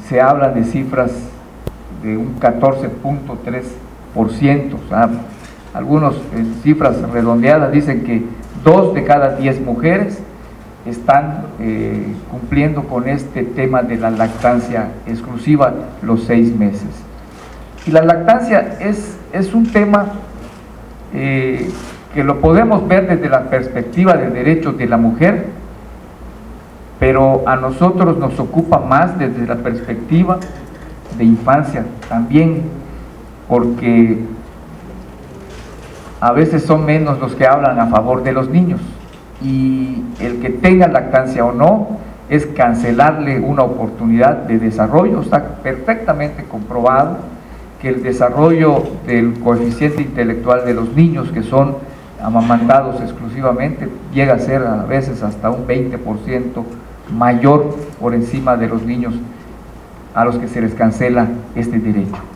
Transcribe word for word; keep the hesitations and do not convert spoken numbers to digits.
se habla de cifras de un catorce punto tres por ciento, o sea, algunas eh, cifras redondeadas dicen que dos de cada diez mujeres están eh, cumpliendo con este tema de la lactancia exclusiva los seis meses. Y la lactancia es, es un tema eh, que lo podemos ver desde la perspectiva de derechos de la mujer, pero a nosotros nos ocupa más desde la perspectiva de infancia también, porque a veces son menos los que hablan a favor de los niños, y el que tenga lactancia o no es cancelarle una oportunidad de desarrollo. Está perfectamente comprobado que el desarrollo del coeficiente intelectual de los niños que son amamantados exclusivamente llega a ser a veces hasta un veinte por ciento mayor por encima de los niños a los que se les cancela este derecho.